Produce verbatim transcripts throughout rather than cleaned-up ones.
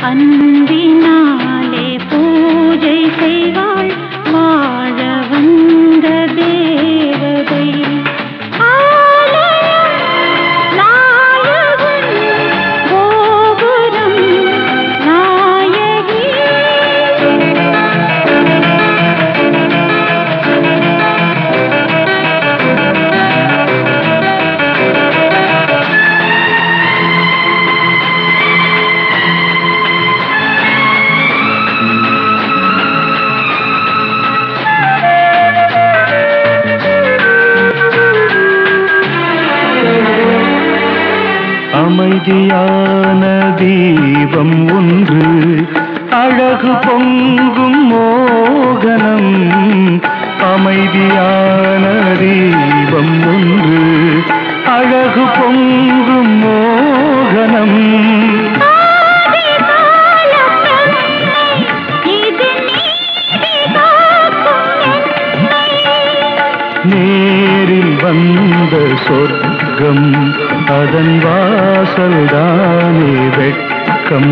அன்பினாலே பூஜை செய்வாள் வாழ வந்த தேவதை. அமைதியான தீபம் ஒன்று, அழகு பொங்கும் மோகனம். அமைதியான தீபம் ஒன்று, அழகு பொங்கும் மோகனம். நேரில் வந்த சொர்க்கம், அதன் வாசல் தானே வெட்கம்.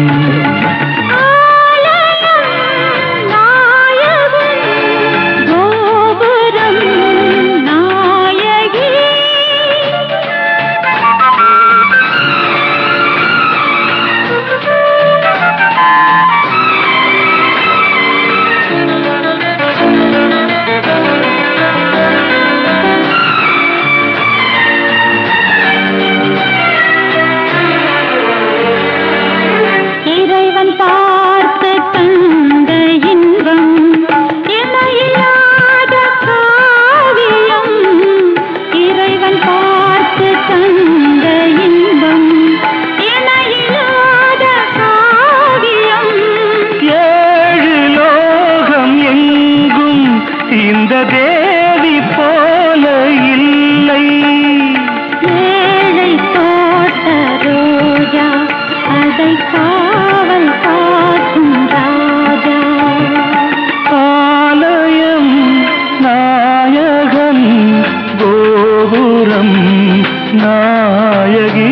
பார்த்து தந்த இன்பம் இணையில்லாத காவியம். இறைவன் பார்த்து தந்த இன்பம் இணையில்லாத காவியம். ஏழு லோகம் எங்கும் இந்த தேவி போல இல்லை. ஏழை தோட்ட ரோஜா அதை காவல் காக்கும் ராஜா. ஆலயம் நாயகன், கோபுரம் நாயகி.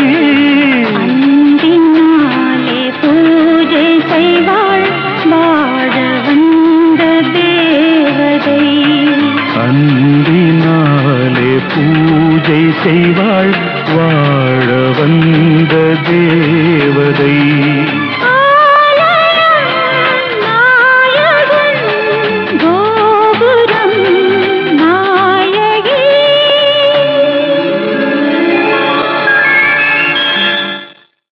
அன்பினாலே பூஜை செய்வாள் வாழ வந்த தேவதை. அன்பினாலே பூஜை செய்வாள் வாழ வந்த தேவதை.